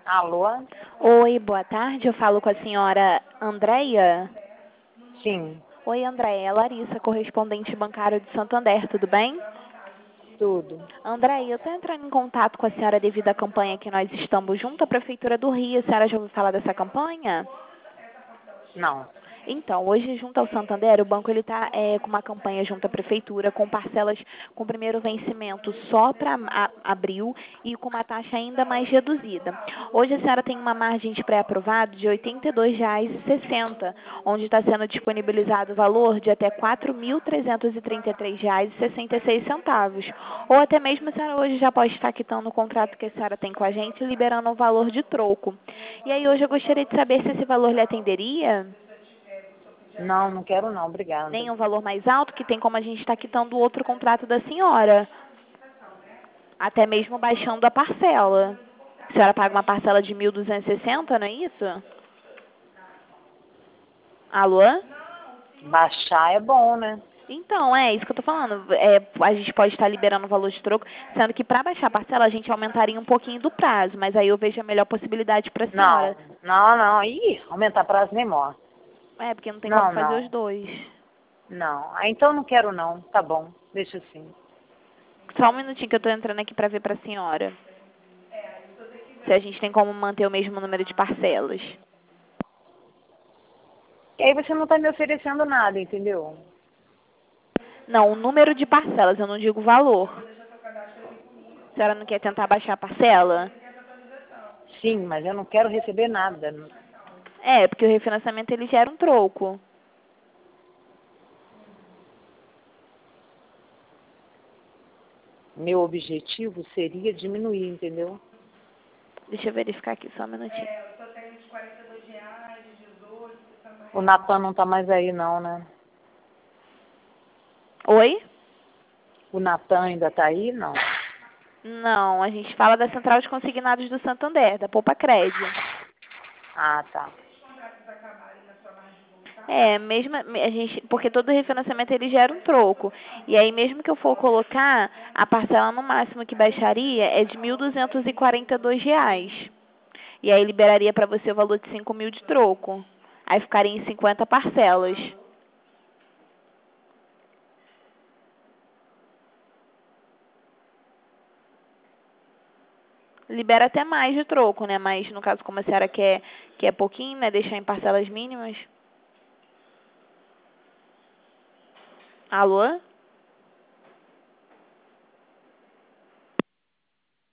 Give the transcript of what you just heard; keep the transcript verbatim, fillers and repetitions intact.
Alô? Oi, boa tarde. Eu falo com a senhora Andréia. Sim, Oi, Andréia. É Larissa, correspondente bancário de Santander, tudo bem? tudo. Andréia, eu estou entrando em contato com a senhora devido à campanha que nós estamos junto à Prefeitura do Rio. A senhora já ouviu falar dessa campanha? Não. Então, hoje, junto ao Santander, o banco ele está é, com uma campanha junto à Prefeitura, com parcelas com primeiro vencimento só para abril e com uma taxa ainda mais reduzida. Hoje, a senhora tem uma margem de pré-aprovado de oitenta e dois reais e sessenta centavos, onde está sendo disponibilizado o valor de até quatro mil trezentos e trinta e três reais e sessenta e seis centavos. Ou até mesmo a senhora hoje já pode estar quitando o contrato que a senhora tem com a gente, liberando o valor de troco. E aí, hoje eu gostaria de saber se esse valor lhe atenderia? Não, não quero não, obrigada. Nem um valor mais alto, que tem como a gente estar quitando o outro contrato da senhora. Até mesmo baixando a parcela. A senhora paga uma parcela de mil duzentos e sessenta, não é isso? Alô? Baixar é bom, né? Então, é isso que eu tô falando. É, a gente pode estar liberando o valor de troco, sendo que para baixar a parcela a gente aumentaria um pouquinho do prazo, mas aí eu vejo a melhor possibilidade para a Não, senhora. não, não. Ih, aumentar prazo nem morre. É, porque não tem como Não, fazer não, os dois. não. Ah, então não quero não. Tá bom, deixa assim. Só um minutinho que eu tô entrando aqui para ver para a senhora. Se a gente tem como manter o mesmo número de parcelas. E aí você não tá me oferecendo nada, entendeu? Não, o número de parcelas, eu não digo o valor. A senhora não quer tentar baixar a parcela? Sim, mas eu não quero receber nada. É, porque o refinanciamento ele gera um troco. Meu objetivo seria diminuir, entendeu? Deixa eu verificar aqui só um minutinho. O Natan não tá mais aí não, né? Oi? O Natan ainda tá aí? Não. Não, a gente fala da Central de Consignados do Santander, da Poupa Cred. Ah, tá. É, mesmo a gente, porque todo refinanciamento ele gera um troco. E aí mesmo que eu for colocar, a parcela no máximo que baixaria é de mil duzentos e quarenta e dois reais. E aí liberaria para você o valor de cinco mil de troco. Aí ficaria em cinquenta parcelas. Libera até mais de troco, né? Mas no caso, como a senhora quer, quer pouquinho, né? Deixar em parcelas mínimas. Alô?